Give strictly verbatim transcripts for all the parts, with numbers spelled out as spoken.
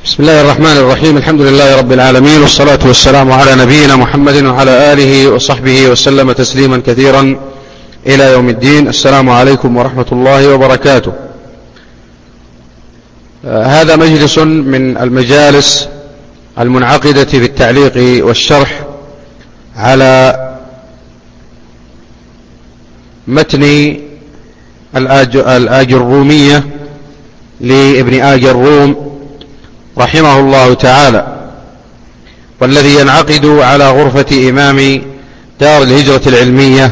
بسم الله الرحمن الرحيم. الحمد لله رب العالمين، والصلاة والسلام على نبينا محمد وعلى آله وصحبه وسلم تسليما كثيرا إلى يوم الدين. السلام عليكم ورحمة الله وبركاته. هذا مجلس من المجالس المنعقدة في التعليق والشرح على متن الآجرومية لابن آجروم رحمه الله تعالى، والذي ينعقد على غرفة إمام دار الهجرة العلمية.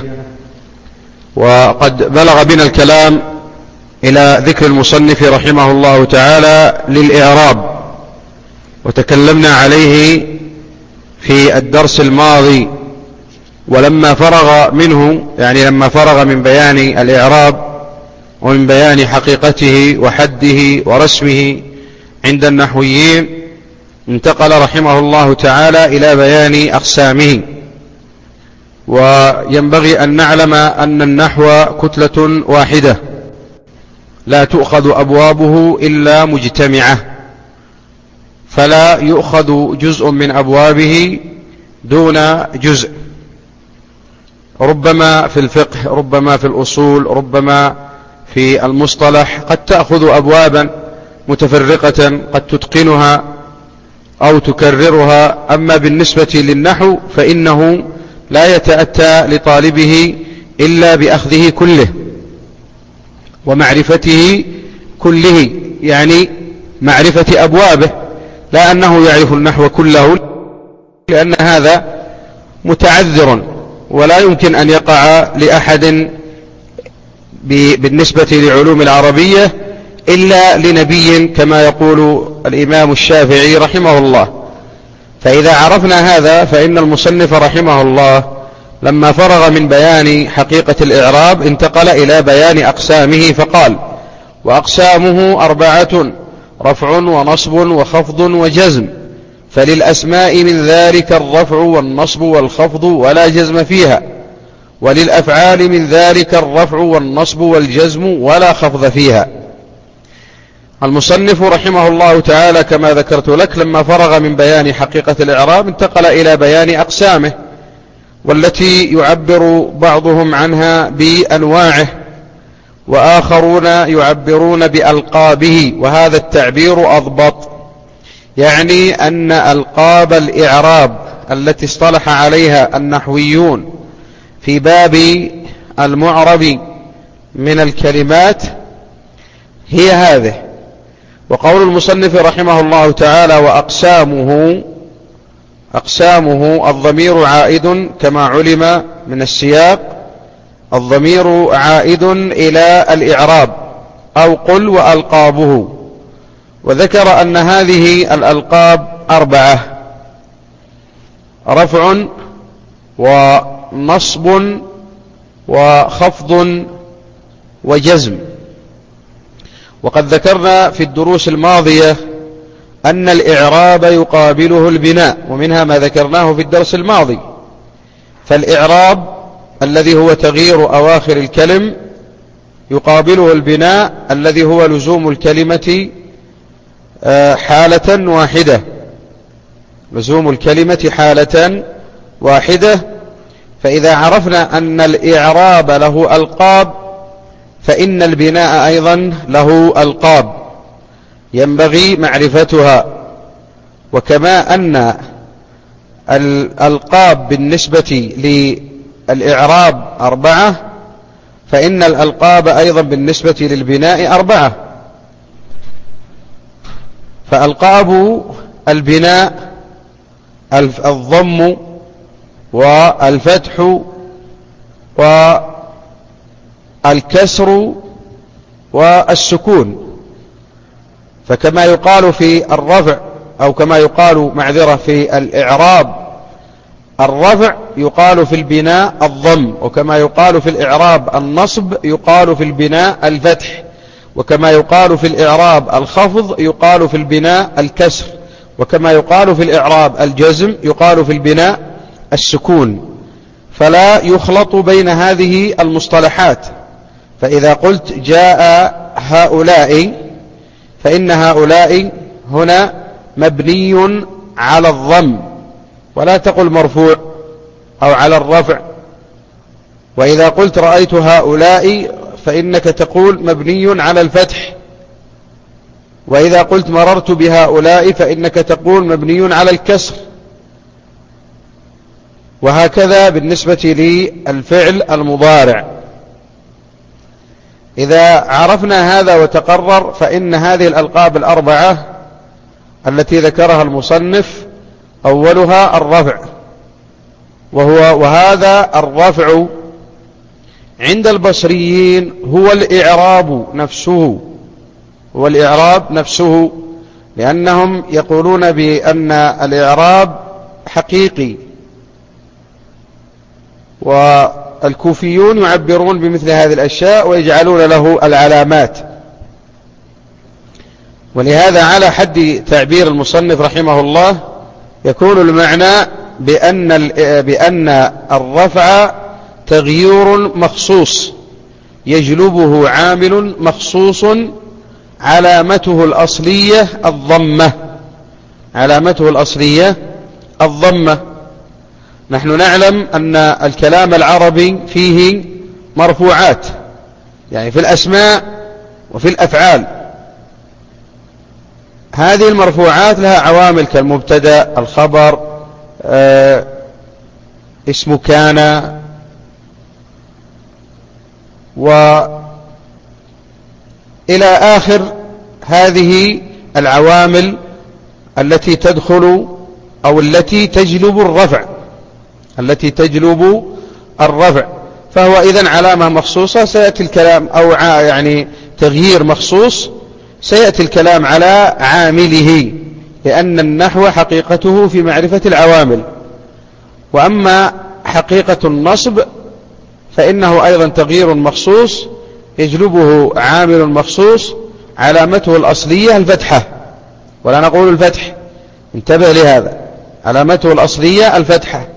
وقد بلغ بنا الكلام إلى ذكر المصنف رحمه الله تعالى للإعراب، وتكلمنا عليه في الدرس الماضي. ولما فرغ منه، يعني لما فرغ من بيان الإعراب ومن بيان حقيقته وحده ورسمه عند النحويين، انتقل رحمه الله تعالى إلى بيان أقسامه. وينبغي أن نعلم أن النحو كتلة واحدة لا تؤخذ أبوابه إلا مجتمعة، فلا يؤخذ جزء من أبوابه دون جزء، ربما في الفقه، ربما في الأصول، ربما في المصطلح، قد تأخذ أبوابا متفرقة قد تتقنها أو تكررها. أما بالنسبة للنحو فإنه لا يتأتى لطالبه إلا بأخذه كله ومعرفته كله، يعني معرفة أبوابه، لا أنه يعرف النحو كله، لأن هذا متعذر ولا يمكن أن يقع لأحد بالنسبة لعلوم العربية إلا لنبي، كما يقول الإمام الشافعي رحمه الله. فإذا عرفنا هذا فإن المصنف رحمه الله لما فرغ من بيان حقيقة الإعراب انتقل إلى بيان أقسامه، فقال: وأقسامه أربعة: رفع ونصب وخفض وجزم، فللأسماء من ذلك الرفع والنصب والخفض ولا جزم فيها، وللأفعال من ذلك الرفع والنصب والجزم ولا خفض فيها. المصنف رحمه الله تعالى كما ذكرت لك لما فرغ من بيان حقيقة الإعراب انتقل إلى بيان أقسامه، والتي يعبر بعضهم عنها بأنواعه وآخرون يعبرون بألقابه، وهذا التعبير أضبط، يعني أن ألقاب الإعراب التي اصطلح عليها النحويون في باب المعرب من الكلمات هي هذه. وقول المصنف رحمه الله تعالى: وأقسامه، أقسامه الضمير عائد كما علم من السياق، الضمير عائد إلى الإعراب، أو قل وألقابه. وذكر أن هذه الألقاب أربعة: رفع ونصب وخفض وجزم. وقد ذكرنا في الدروس الماضية أن الإعراب يقابله البناء، ومنها ما ذكرناه في الدرس الماضي. فالإعراب الذي هو تغيير أواخر الكلم يقابله البناء الذي هو لزوم الكلمة حالة واحدة، لزوم الكلمة حالة واحدة. فإذا عرفنا أن الإعراب له ألقاب فإن البناء أيضا له ألقاب ينبغي معرفتها. وكما أن الألقاب بالنسبة للإعراب أربعة، فإن الألقاب أيضا بالنسبة للبناء أربعة. فألقاب البناء الضم والفتح والكسر والسكون. فكما يقال في الرفع، أو كما يقال معذرة في الإعراب الرفع، يقال في البناء الضم، وكما يقال في الإعراب النصب يقال في البناء الفتح، وكما يقال في الإعراب الخفض يقال في البناء الكسر، وكما يقال في الإعراب الجزم يقال في البناء السكون. فلا يخلط بين هذه المصطلحات. فإذا قلت جاء هؤلاء فإن هؤلاء هنا مبني على الضم، ولا تقل مرفوع أو على الرفع. وإذا قلت رأيت هؤلاء فإنك تقول مبني على الفتح، وإذا قلت مررت بهؤلاء فإنك تقول مبني على الكسر، وهكذا بالنسبة للفعل المضارع. إذا عرفنا هذا وتقرر فإن هذه الألقاب الأربعة التي ذكرها المصنف أولها الرفع، وهو وهذا الرفع عند البصريين هو الإعراب نفسه، هو الإعراب نفسه، لأنهم يقولون بأن الإعراب حقيقي، والكوفيون يعبرون بمثل هذه الأشياء ويجعلون له العلامات. ولهذا على حد تعبير المصنف رحمه الله يكون المعنى بأن, بأن الرفع تغيير مخصوص يجلبه عامل مخصوص علامته الأصلية الضمة، علامته الأصلية الضمة. نحن نعلم أن الكلام العربي فيه مرفوعات، يعني في الأسماء وفي الأفعال. هذه المرفوعات لها عوامل كالمبتدأ، الخبر، آه، اسم كان، وإلى آخر هذه العوامل التي تدخل أو التي تجلب الرفع، التي تجلب الرفع. فهو إذن علامة مخصوصة سيأتي الكلام، أو يعني تغيير مخصوص سيأتي الكلام على عامله، لأن النحو حقيقته في معرفة العوامل. وأما حقيقة النصب فإنه أيضا تغيير مخصوص يجلبه عامل مخصوص علامته الأصلية الفتحة، ولا نقول الفتح، انتبه لهذا، علامته الأصلية الفتحة.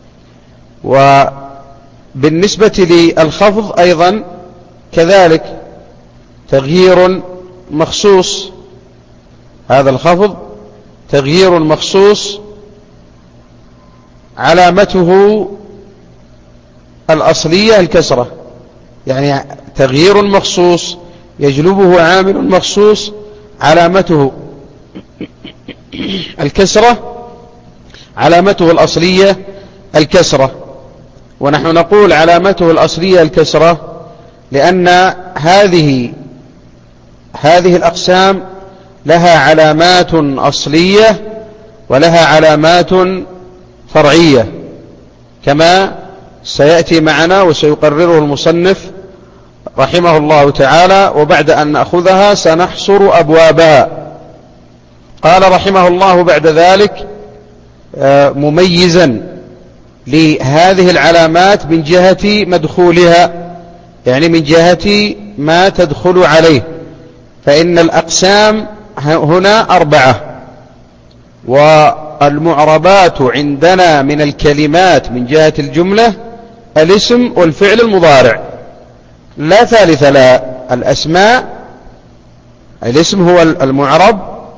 وبالنسبة للخفض أيضا كذلك تغيير مخصوص، هذا الخفض تغيير مخصوص علامته الأصلية الكسرة، يعني تغيير مخصوص يجلبه عامل مخصوص علامته الكسرة، علامته الأصلية الكسرة. ونحن نقول علامته الأصلية الكسرة لأن هذه هذه الأقسام لها علامات أصلية ولها علامات فرعية، كما سيأتي معنا وسيقرره المصنف رحمه الله تعالى، وبعد أن نأخذها سنحصر أبوابها. قال رحمه الله بعد ذلك مميزا لهذه العلامات من جهة مدخولها، يعني من جهة ما تدخل عليه، فإن الأقسام هنا أربعة، والمعربات عندنا من الكلمات من جهة الجملة الاسم والفعل المضارع، لا ثالث لها. الأسماء الاسم هو المعرب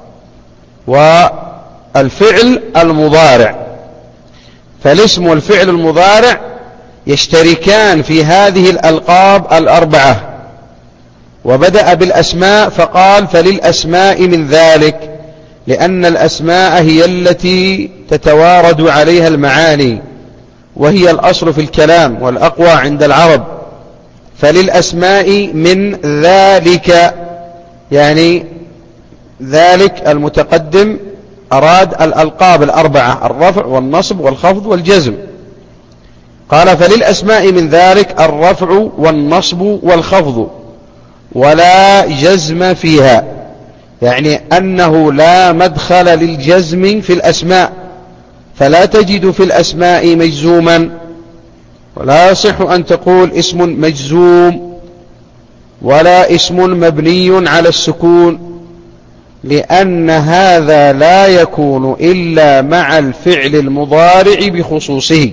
والفعل المضارع، فالاسم والفعل المضارع يشتركان في هذه الألقاب الأربعة. وبدأ بالأسماء فقال فللأسماء من ذلك، لأن الأسماء هي التي تتوارد عليها المعاني، وهي الأصل في الكلام والأقوى عند العرب. فللأسماء من ذلك، يعني ذلك المتقدم أراد الألقاب الأربعة، الرفع والنصب والخفض والجزم. قال فللأسماء من ذلك الرفع والنصب والخفض ولا جزم فيها، يعني أنه لا مدخل للجزم في الأسماء، فلا تجد في الأسماء مجزوما، ولا يصح أن تقول اسم مجزوم ولا اسم مبني على السكون، لأن هذا لا يكون إلا مع الفعل المضارع بخصوصه.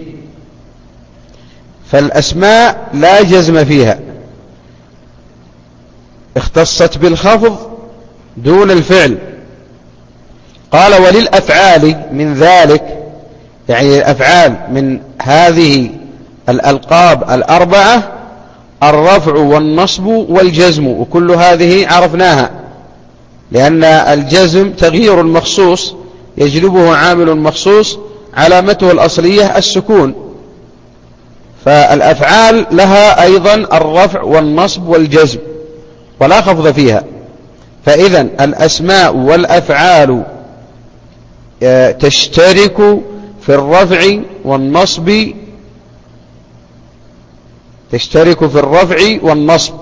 فالأسماء لا جزم فيها، اختصت بالخفض دون الفعل. قال وللأفعال من ذلك، يعني الأفعال من هذه الألقاب الأربعة الرفع والنصب والجزم، وكل هذه عرفناها، لأن الجزم تغيير مخصوص يجلبه عامل مخصوص علامته الأصلية السكون، فالأفعال لها أيضا الرفع والنصب والجزم ولا خفض فيها. فإذا الأسماء والأفعال تشترك في الرفع والنصب تشترك في الرفع والنصب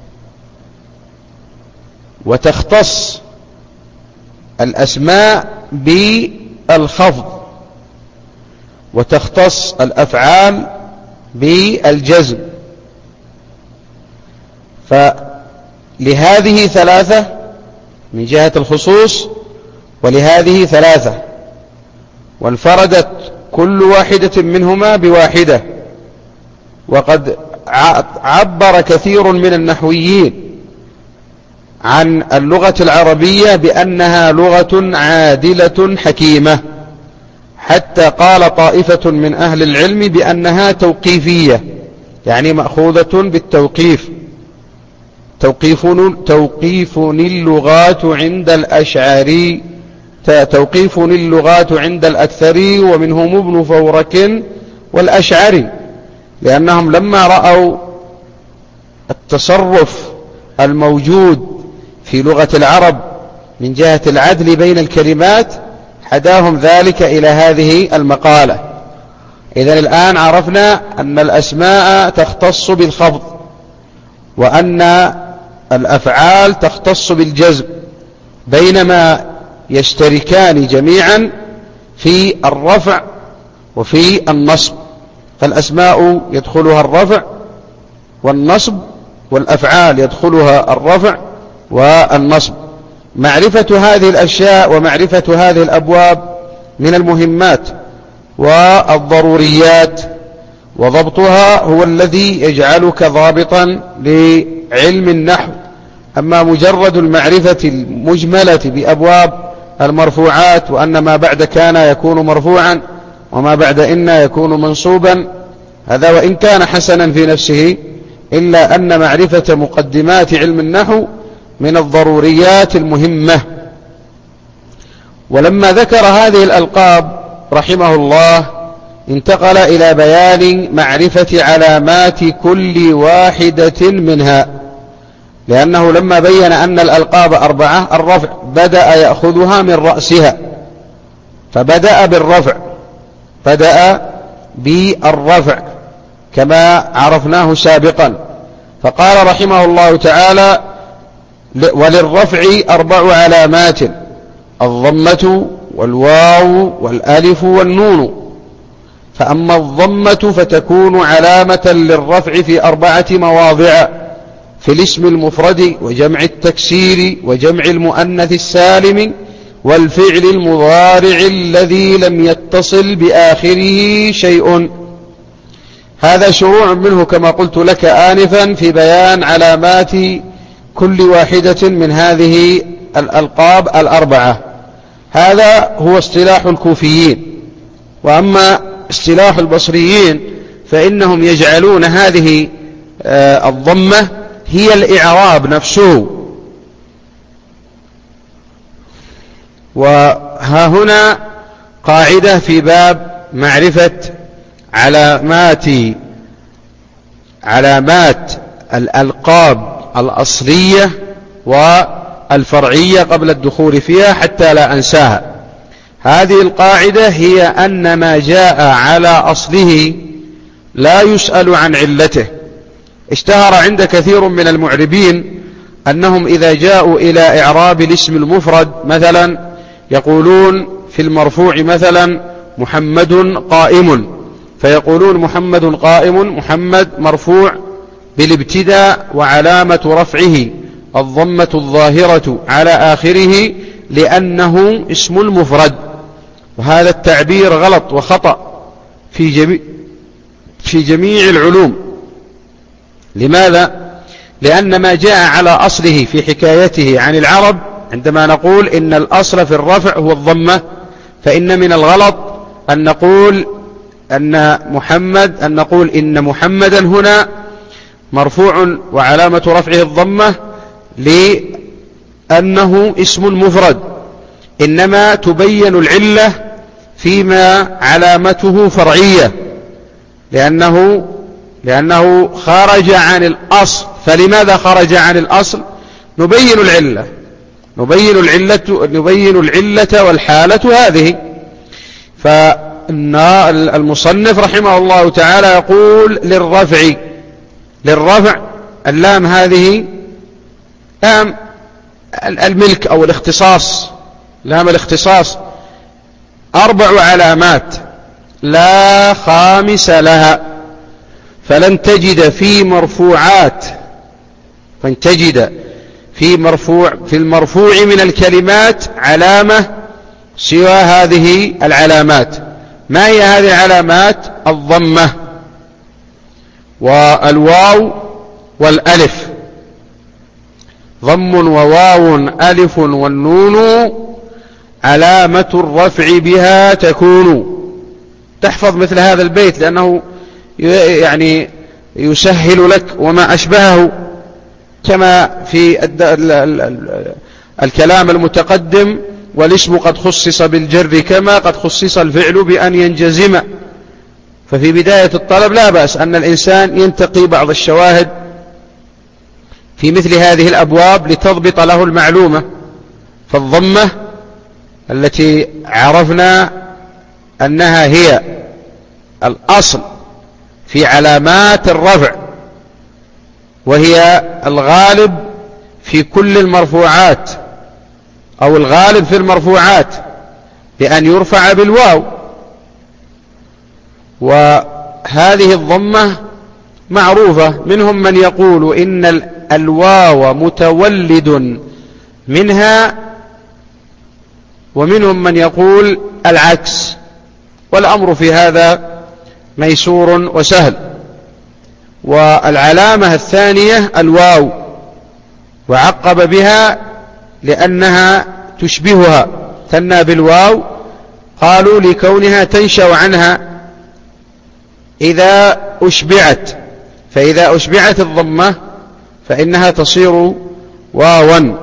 وتختص الأسماء بالخفض، وتختص الأفعال بالجزم. فلهذه ثلاثة من جهة الخصوص، ولهذه ثلاثة، وانفردت كل واحدة منهما بواحدة. وقد عبر كثير من النحويين عن اللغة العربية بأنها لغة عادلة حكيمة، حتى قال طائفة من أهل العلم بأنها توقيفية، يعني مأخوذة بالتوقيف. توقيفني توقيفني اللغات عند الأشعري توقيفني اللغات عند الأكثري ومنهم ابن فورك والأشعري، لأنهم لما رأوا التصرف الموجود في لغة العرب من جهة العدل بين الكلمات حداهم ذلك إلى هذه المقالة. إذن الآن عرفنا أن الأسماء تختص بالخفض، وأن الأفعال تختص بالجزم، بينما يشتركان جميعا في الرفع وفي النصب. فالأسماء يدخلها الرفع والنصب، والأفعال يدخلها الرفع والنصب. معرفة هذه الأشياء ومعرفة هذه الأبواب من المهمات والضروريات، وضبطها هو الذي يجعلك ضابطا لعلم النحو. أما مجرد المعرفة المجملة بأبواب المرفوعات، وأن ما بعد كان يكون مرفوعا وما بعد إن يكون منصوبا، هذا وإن كان حسنا في نفسه، إلا أن معرفة مقدمات علم النحو من الضروريات المهمة. ولما ذكر هذه الألقاب رحمه الله انتقل إلى بيان معرفة علامات كل واحدة منها، لأنه لما بين أن الألقاب أربعة الرفع بدأ يأخذها من رأسها، فبدأ بالرفع بدأ بالرفع كما عرفناه سابقا. فقال رحمه الله تعالى: وللرفع أربع علامات: الضمة والواو والألف والنون. فأما الضمة فتكون علامة للرفع في أربعة مواضع: في الاسم المفرد وجمع التكسير وجمع المؤنث السالم والفعل المضارع الذي لم يتصل بآخره شيء. هذا شروع منه كما قلت لك آنفا في بيان علامات كل واحدة من هذه الألقاب الأربعة. هذا هو اصطلاح الكوفيين. وأما اصطلاح البصريين فإنهم يجعلون هذه الضمة هي الإعراب نفسه. وها هنا قاعدة في باب معرفة علامات علامات الألقاب الأصلية والفرعية قبل الدخول فيها حتى لا أنساها. هذه القاعدة هي أن ما جاء على أصله لا يسأل عن علته. اشتهر عند كثير من المعربين أنهم إذا جاءوا إلى إعراب الاسم المفرد مثلا يقولون في المرفوع مثلا محمد قائم، فيقولون محمد قائم، محمد مرفوع بالابتداء وعلامة رفعه الضمة الظاهرة على آخره لأنه اسم المفرد. وهذا التعبير غلط وخطأ في جميع, في جميع العلوم. لماذا؟ لأن ما جاء على أصله في حكايته عن العرب عندما نقول إن الأصل في الرفع هو الضمة، فإن من الغلط أن نقول أن محمد أن نقول إن محمدا هنا مرفوع وعلامة رفعه الضمة لأنه اسم مفرد، إنما تبين العلة فيما علامته فرعية، لأنه لأنه خرج عن الأصل. فلماذا خرج عن الأصل؟ نبين العلة نبين العلة نبين العلة والحالة هذه. فالمصنف رحمه الله تعالى يقول للرفع للرفع اللام هذه لام الملك أو الاختصاص، لام الاختصاص، أربع علامات لا خامس لها، فلن تجد في مرفوعات فلن تجد في مرفوع في المرفوع من الكلمات علامة سوى هذه العلامات. ما هي هذه العلامات؟ الضمة والواو والألف. ضم وواو ألف والنون علامة الرفع بها تكون. تحفظ مثل هذا البيت لأنه يعني يسهل لك وما أشبهه، كما في الكلام المتقدم: والاسم قد خصص بالجر كما قد خصص الفعل بأن ينجزم. ففي بداية الطلب لا بأس أن الإنسان ينتقي بعض الشواهد في مثل هذه الأبواب لتضبط له المعلومة. فالضمة التي عرفنا أنها هي الأصل في علامات الرفع، وهي الغالب في كل المرفوعات أو الغالب في المرفوعات بأن يرفع بالواو. وهذه الضمة معروفة، منهم من يقول إن الواو متولد منها، ومنهم من يقول العكس، والأمر في هذا ميسور وسهل. والعلامة الثانية الواو، وعقب بها لأنها تشبهها، ثنى بالواو، قالوا لكونها تنشأ عنها إذا أشبعت، فإذا أشبعت الضمة فإنها تصير واوا.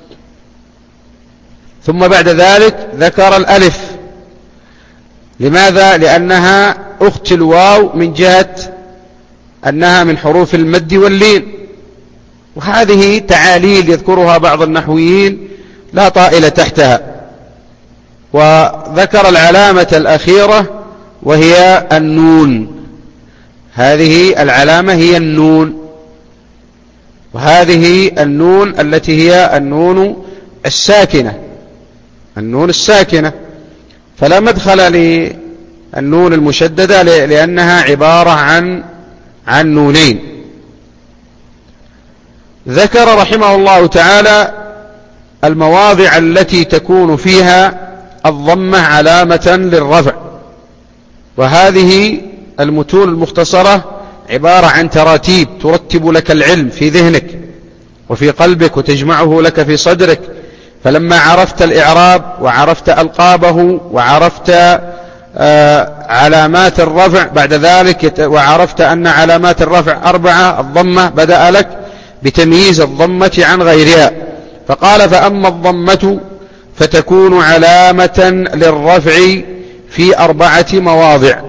ثم بعد ذلك ذكر الألف. لماذا؟ لأنها أخت الواو من جهة أنها من حروف المد واللين، وهذه تعاليل يذكرها بعض النحويين لا طائل تحتها. وذكر العلامة الأخيرة وهي النون. هذه العلامة هي النون، وهذه النون التي هي النون الساكنة النون الساكنة فلا مدخل للنون المشددة لأنها عبارة عن عن نونين. ذكر رحمه الله تعالى المواضع التي تكون فيها الضمة علامة للرفع، وهذه المتون المختصرة عبارة عن تراتيب ترتب لك العلم في ذهنك وفي قلبك وتجمعه لك في صدرك. فلما عرفت الإعراب وعرفت ألقابه وعرفت آه علامات الرفع بعد ذلك، وعرفت أن علامات الرفع أربعة، الضمة بدأ لك بتمييز الضمة عن غيرها. فقال: فأما الضمة فتكون علامة للرفع في أربعة مواضع،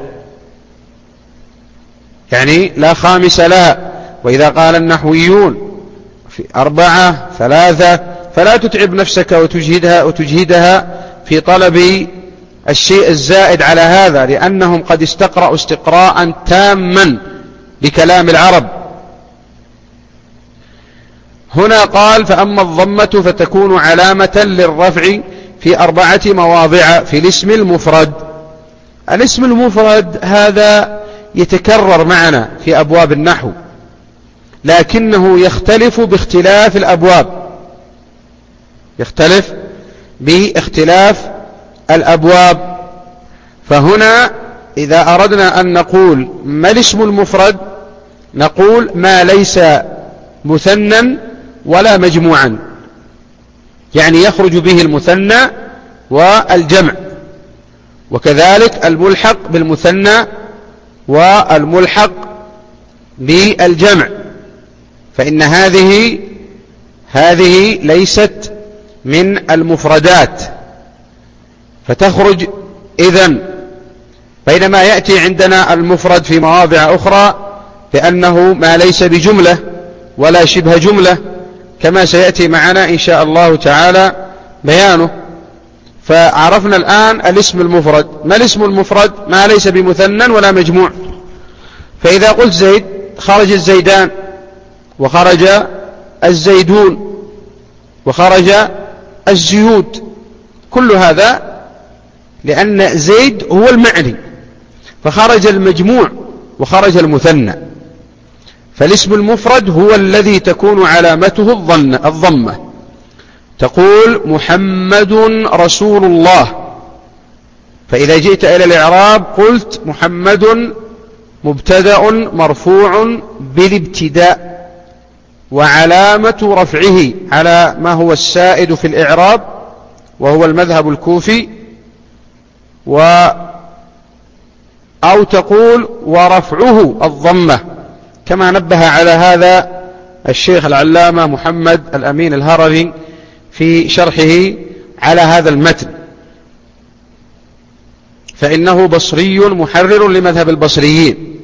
يعني لا خامس لها. وإذا قال النحويون في أربعة ثلاثة فلا تتعب نفسك وتجهدها, وتجهدها في طلب الشيء الزائد على هذا، لأنهم قد استقرأوا استقراء تاما لكلام العرب. هنا قال: فأما الضمة فتكون علامة للرفع في أربعة مواضع في الاسم المفرد. الاسم المفرد هذا يتكرر معنا في أبواب النحو، لكنه يختلف باختلاف الأبواب يختلف باختلاف الأبواب. فهنا إذا أردنا أن نقول ما الاسم المفرد، نقول ما ليس مثنى ولا مجموعا. يعني يخرج به المثنى والجمع، وكذلك الملحق بالمثنى والملحق بالجمع، فإن هذه هذه ليست من المفردات فتخرج إذن. بينما يأتي عندنا المفرد في مواضع أخرى بأنه ما ليس بجملة ولا شبه جملة، كما سيأتي معنا إن شاء الله تعالى بيانه. فعرفنا الآن الاسم المفرد. ما الاسم المفرد؟ ما ليس بمثنى ولا مجموع. فإذا قلت زيد خرج الزيدان، وخرج الزيدون، وخرج الزيود، كل هذا لأن زيد هو المعني، فخرج المجموع وخرج المثنى. فالاسم المفرد هو الذي تكون علامته الضمة. تقول محمد رسول الله، فإذا جئت إلى الإعراب قلت محمد مبتدأ مرفوع بالابتداء، وعلامة رفعه على ما هو السائد في الإعراب وهو المذهب الكوفي، و أو تقول ورفعه الضمة، كما نبه على هذا الشيخ العلامة محمد الأمين الهرري في شرحه على هذا المتن، فإنه بصري محرر لمذهب البصريين.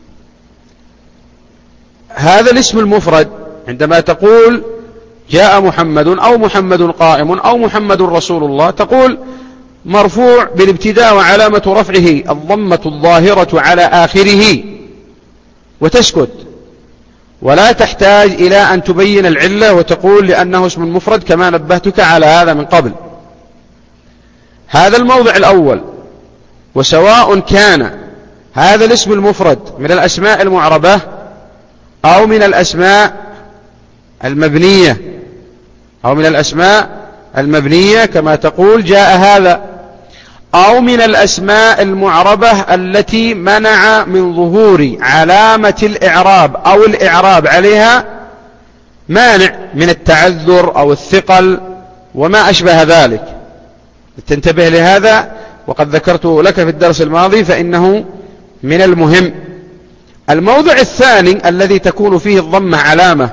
هذا الاسم المفرد عندما تقول جاء محمد أو محمد قائم أو محمد رسول الله، تقول مرفوع بالابتداء وعلامة رفعه الضمة الظاهرة على آخره، وتسكت، ولا تحتاج إلى أن تبين العلة وتقول لأنه اسم مفرد كما نبهتك على هذا من قبل. هذا الموضع الأول. وسواء كان هذا الاسم المفرد من الأسماء المعربة أو من الأسماء المبنية أو من الأسماء المبنية كما تقول جاء هذا، أو من الأسماء المعربة التي منع من ظهور علامة الإعراب أو الإعراب عليها مانع من التعذر أو الثقل وما أشبه ذلك. تنتبه لهذا، وقد ذكرت لك في الدرس الماضي، فإنه من المهم. الموضع الثاني الذي تكون فيه الضمة علامة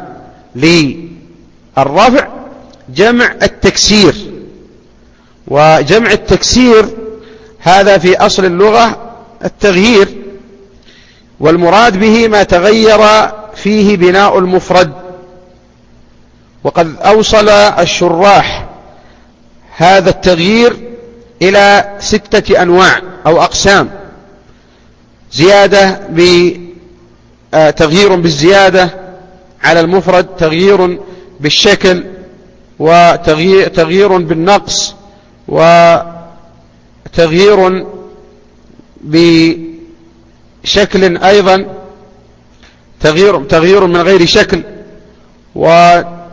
للرفع جمع التكسير. وجمع التكسير هذا في أصل اللغة التغيير، والمراد به ما تغير فيه بناء المفرد. وقد أوصل الشراح هذا التغيير إلى ستة أنواع أو أقسام: زيادة بتغيير بالزيادة على المفرد، تغيير بالشكل، وتغيير بالنقص، وتغيير بشكل أيضا، تغيير, تغيير من غير شكل، وتغيير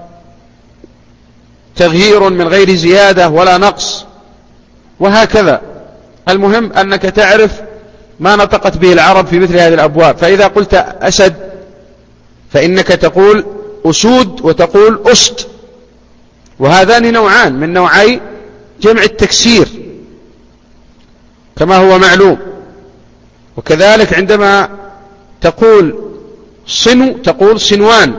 من غير زيادة ولا نقص، وهكذا. المهم أنك تعرف ما نطقت به العرب في مثل هذه الأبواب. فإذا قلت أسد فإنك تقول أسود وتقول أسد، وهذان نوعان من نوعي جمع التكسير كما هو معلوم. وكذلك عندما تقول صنو تقول صنوان،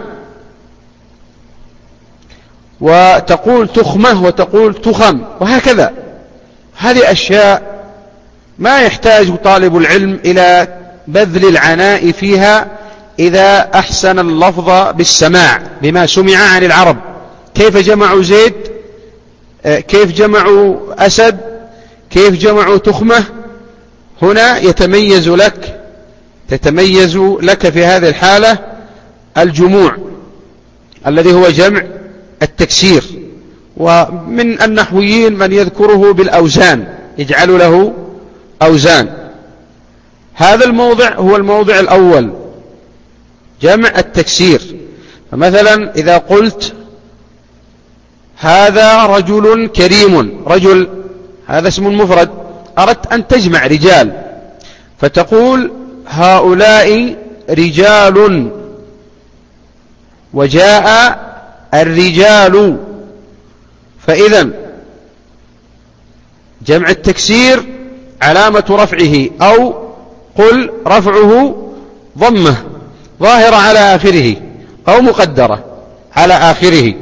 وتقول تخمة وتقول تخم، وهكذا. هذه أشياء ما يحتاج طالب العلم إلى بذل العناء فيها إذا أحسن اللفظ بالسماع بما سمع عن العرب. كيف جمعوا زيد، كيف جمعوا أسد، كيف جمعوا تخمة، هنا يتميز لك تتميز لك في هذه الحالة الجموع الذي هو جمع التكسير. ومن النحويين من يذكره بالأوزان، يجعل له أوزان. هذا الموضع هو الموضع الأول، جمع التكسير. فمثلا إذا قلت هذا رجل كريم، رجل هذا اسم مفرد، أردت أن تجمع رجال فتقول هؤلاء رجال، وجاء الرجال، فإذا جمع التكسير علامة رفعه، أو قل رفعه ضمة ظاهرة على آخره أو مقدرة على آخره.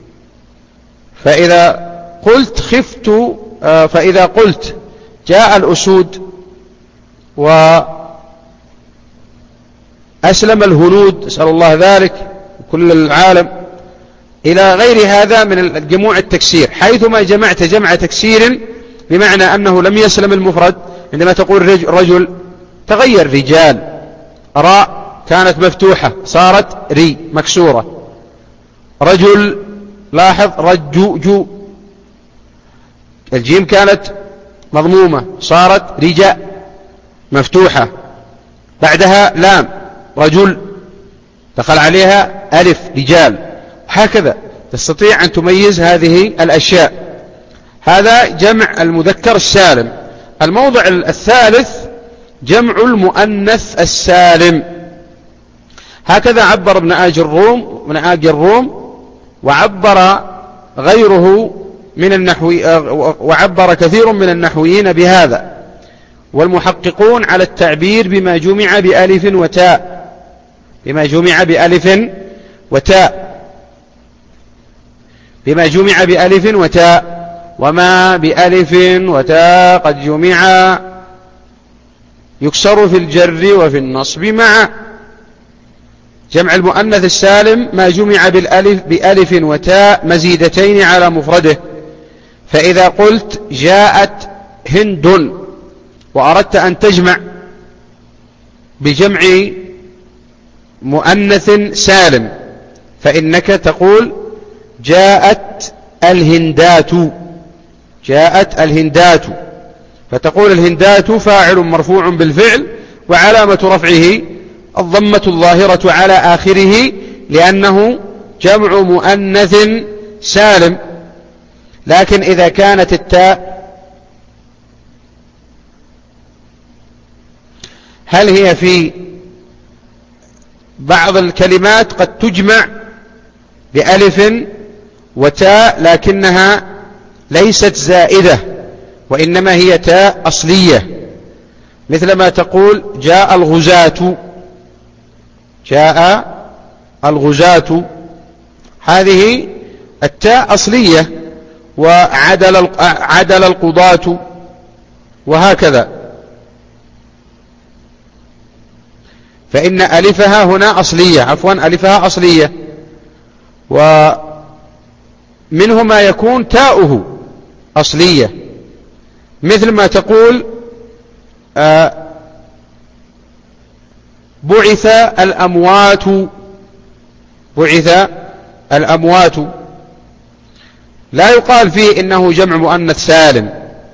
فإذا قلت خفت فإذا قلت جاء الأسود وأسلم الهنود، أسأل الله ذلك كل العالم، إلى غير هذا من الجموع التكسير، حيثما جمعت جمع تكسير بمعنى أنه لم يسلم المفرد. عندما تقول رجل تغير رجال، راء كانت مفتوحة صارت ري مكسورة، رجل لاحظ رجو جو، الجيم كانت مضمومة صارت رجاء مفتوحة، بعدها لام رجل دخل عليها ألف رجال، هكذا تستطيع أن تميز هذه الأشياء. هذا جمع المذكر السالم. الموضع الثالث جمع المؤنث السالم. هكذا عبر ابن آج الروم ابن آج الروم وعبر غيره من النحوي وعبر كثير من النحويين بهذا، والمحققون على التعبير بما جمع بألف وتاء، بما جمع بألف وتاء بما جمع بألف وتاء وما بألف وتاء قد جمع يكسر في الجر وفي النصب مع. جمع المؤنث السالم ما جمع بالألف بألف وتاء مزيدتين على مفرده. فإذا قلت جاءت هند وأردت أن تجمع بجمع مؤنث سالم، فإنك تقول جاءت الهندات، جاءت الهندات، فتقول الهندات فاعل مرفوع بالفعل وعلامة رفعه الضمة الظاهرة على آخره لأنه جمع مؤنث سالم. لكن إذا كانت التاء هل هي في بعض الكلمات قد تجمع بألف وتاء لكنها ليست زائدة وإنما هي تاء أصلية، مثل ما تقول جاء الغزاة، جاء الغزاة، هذه التاء أصلية، وعدل عدل القضاة، وهكذا. فإن ألفها هنا أصلية، عفوا ألفها أصلية، ومنه ما يكون تاؤه أصلية، مثل ما تقول آه بعث الأموات، بعث الأموات، لا يقال فيه إنه جمع مؤنث سالم،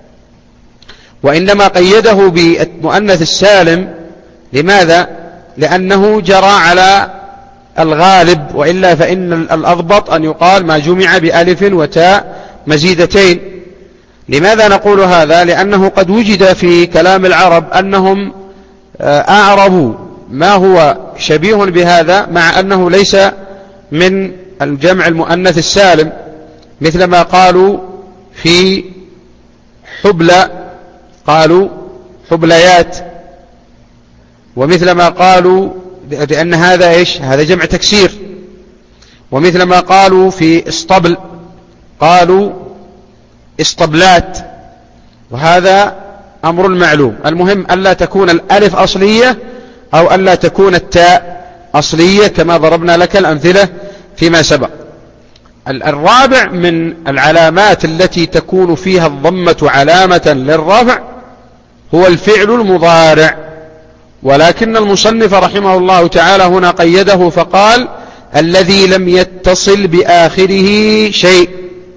وإنما قيده بالمؤنث السالم. لماذا؟ لأنه جرى على الغالب، وإلا فإن الأضبط أن يقال ما جمع بألف وتاء مزيدتين. لماذا نقول هذا؟ لأنه قد وجد في كلام العرب أنهم أعربوا ما هو شبيه بهذا مع أنه ليس من الجمع المؤنث السالم، مثل ما قالوا في حبلى، قالوا حبليات، ومثل ما قالوا لأن هذا إيش؟ هذا جمع تكسير. ومثل ما قالوا في اسطبل قالوا اسطبلات، وهذا أمر معلوم. المهم ألا تكون الألف أصلية أو ألا تكون التاء أصلية كما ضربنا لك الأمثلة فيما سبق. الرابع من العلامات التي تكون فيها الضمة علامة للرفع هو الفعل المضارع، ولكن المصنف رحمه الله تعالى هنا قيده فقال الذي لم يتصل بآخره شيء،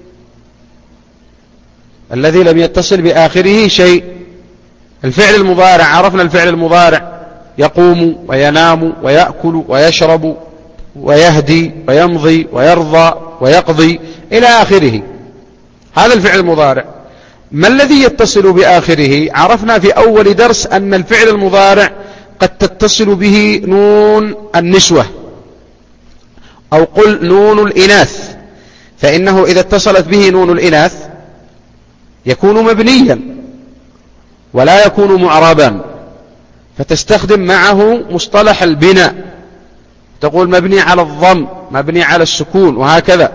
الذي لم يتصل بآخره شيء. الفعل المضارع عرفنا الفعل المضارع يقوم وينام ويأكل ويشرب ويهدي ويمضي ويرضى ويقضي إلى آخره، هذا الفعل المضارع. ما الذي يتصل بآخره؟ عرفنا في أول درس أن الفعل المضارع قد تتصل به نون النسوة أو قل نون الإناث، فإنه إذا اتصلت به نون الإناث يكون مبنيا ولا يكون معربا، فتستخدم معه مصطلح البناء، تقول مبني على الضم، مبني على السكون، وهكذا.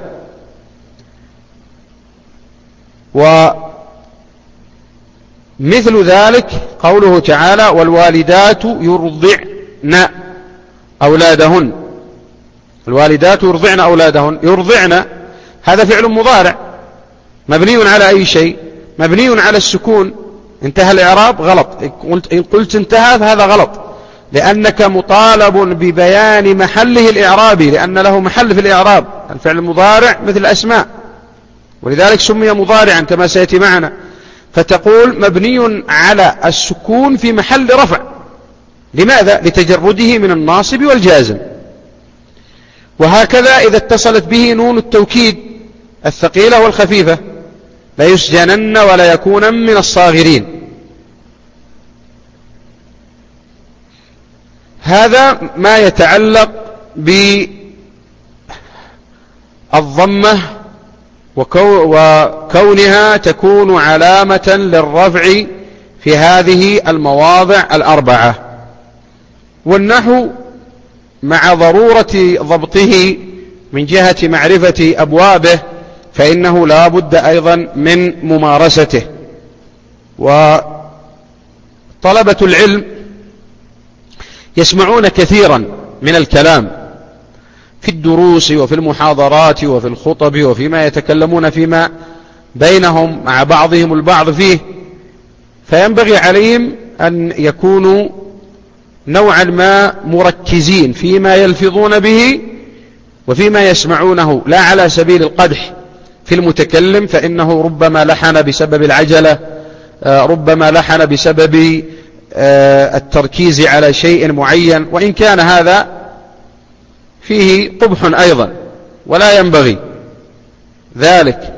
ومثل ذلك قوله تعالى والوالدات يرضعن أولادهن. الوالدات يرضعن أولادهن، يرضعن هذا فعل مضارع مبني على أي شيء؟ مبني على السكون. انتهى الإعراب غلط، إن قلت انتهى فهذا غلط، لأنك مطالب ببيان محله الإعرابي، لأن له محل في الإعراب. الفعل المضارع مثل الأسماء، ولذلك سمي مضارعا كما سيأتي معنا. فتقول مبني على السكون في محل رفع. لماذا؟ لتجرده من الناصب والجازم. وهكذا إذا اتصلت به نون التوكيد الثقيلة والخفيفة، لا يسجنن ولا يكون من الصاغرين. هذا ما يتعلق بالضمة وكونها تكون علامة للرفع في هذه المواضع الأربعة. والنحو مع ضرورة ضبطه من جهة معرفة أبوابه فإنه لا بد أيضا من ممارسته. وطلبة العلم يسمعون كثيرا من الكلام في الدروس وفي المحاضرات وفي الخطب وفيما يتكلمون فيما بينهم مع بعضهم البعض فيه، فينبغي عليهم أن يكونوا نوعا ما مركزين فيما يلفظون به وفيما يسمعونه، لا على سبيل القدح في المتكلم، فإنه ربما لحن بسبب العجلة، ربما لحن بسبب التركيز على شيء معين، وإن كان هذا فيه قبح أيضا ولا ينبغي ذلك.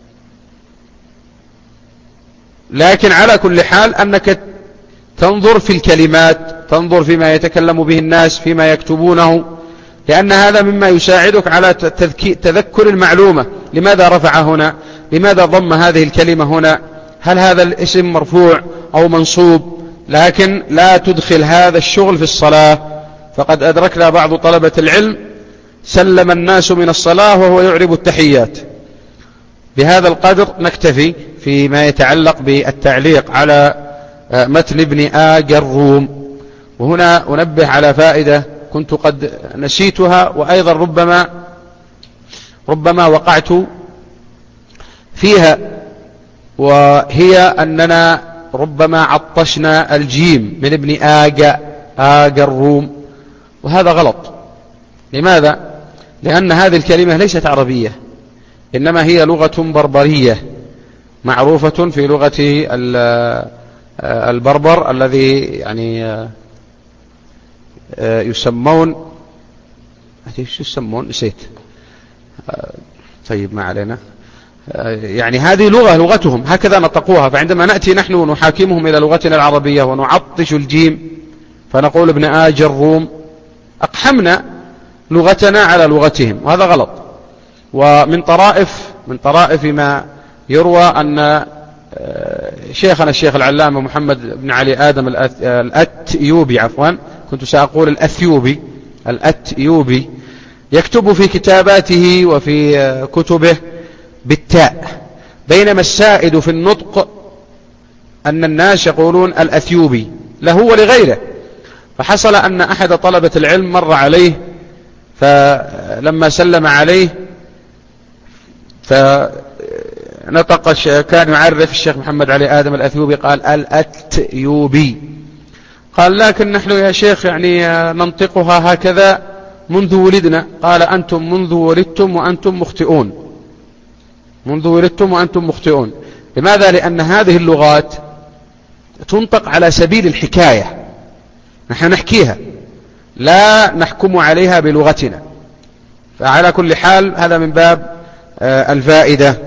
لكن على كل حال أنك تنظر في الكلمات، تنظر فيما يتكلم به الناس، فيما يكتبونه، لأن هذا مما يساعدك على تذكر المعلومة. لماذا رفع هنا؟ لماذا ضم هذه الكلمة هنا؟ هل هذا الاسم مرفوع أو منصوب؟ لكن لا تدخل هذا الشغل في الصلاة، فقد أدركنا بعض طلبة العلم سلم الناس من الصلاة وهو يعرب التحيات. بهذا القدر نكتفي فيما يتعلق بالتعليق على متن ابن آج الروم. وهنا أنبه على فائدة كنت قد نسيتها، وأيضا ربما ربما وقعت فيها، وهي أننا ربما عطشنا الجيم من ابن آج آج الروم، وهذا غلط. لماذا؟ لأن هذه الكلمة ليست عربية، إنما هي لغة بربرية معروفة في لغة البربر الذي يعني يسمون ايش يسمون نسيت، طيب ما علينا. يعني هذه لغة لغتهم هكذا نطقوها، فعندما نأتي نحن نحاكمهم إلى لغتنا العربية ونعطش الجيم فنقول ابن آج الروم، أقحمنا لغتنا على لغتهم، وهذا غلط. ومن طرائف من طرائف ما يروى أن شيخنا الشيخ العلامة محمد بن علي آدم الأتيوبي، عفوا كنت سأقول الأثيوبي، الأتيوبي يكتب في كتاباته وفي كتبه بالتاء، بينما السائد في النطق أن الناس يقولون الأثيوبي له ولغيره. فحصل أن أحد طلبة العلم مر عليه، فلما سلم عليه فنطق، كان يعرف الشيخ محمد علي آدم الأثيوبي، قال الأتيوبي. قال لكن نحن يا شيخ يعني ننطقها هكذا منذ ولدنا. قال أنتم منذ ولدتم وأنتم مخطئون، منذ ولدتم وأنتم مخطئون. لماذا؟ لأن هذه اللغات تنطق على سبيل الحكاية، نحن نحكيها لا نحكم عليها بلغتنا. فعلى كل حال هذا من باب الفائدة.